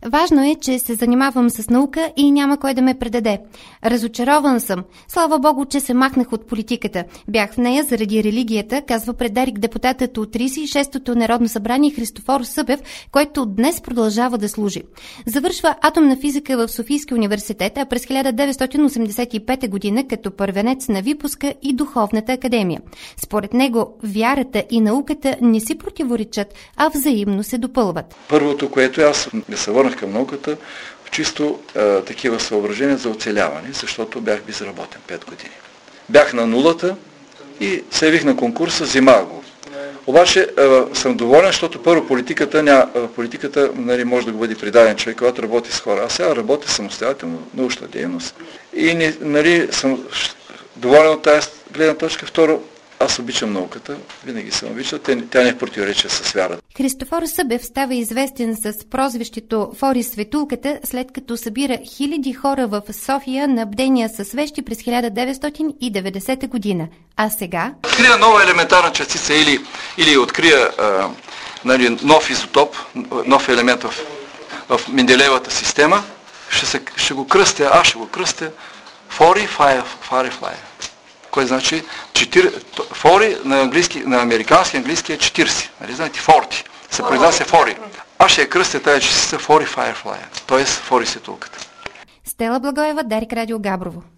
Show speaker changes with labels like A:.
A: Важно е, че се занимавам с наука и няма кой да ме предаде. Разочарован съм. Слава Богу, че се махнах от политиката. Бях в нея заради религията, казва пред Дарик депутатът от 36-то Народно събрание Христофор Събев, който днес продължава да служи. Завършва атомна физика в Софийския университет, а през 1985 година като първенец на випуска и Духовната академия. Според него вярата и науката не си противоречат, а взаимно се допълват.
B: Първото, което аз не се върнах към науката, в чисто такива съображения за оцеляване, защото бях безработен 5 години. Бях на нулата и се явих на конкурса, взимах го. Обаче съм доволен, защото първо политиката нали, може да го бъде придаден човек, когато работи с хора. Аз сега работя самостоятелно, научна дейност и нали, съм доволен от тази гледна точка. Второ, аз обичам науката, винаги съм обичал, тя не е в противоречие с вярата.
A: Христофор Събев става известен с прозвището Фори Светулката, след като събира хиляди хора в София на бдения със свещи през 1990 година. А сега?
B: Открия нова елементарна частица или открия нали, нов изотоп, нов елемент в Менделеевата система, ще го кръстя, аз ще го кръстя Фори Firefly. Кое значи 40, на американски английски е 40. Нали знаете, 40. Се произнася Фори. Аз ще я кръстя тази частица Фори Firefly, т.е. Фори Светулката.
A: Стела Благоева, Дарик Радио Габрово.